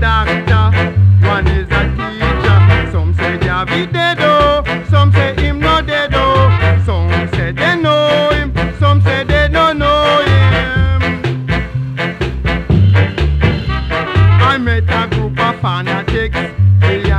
doctor, one is a teacher. Some say they have it dead, oh. Some say him not dead, oh. Some say they know him. Some say they don't know him. I met a group of fanatics. They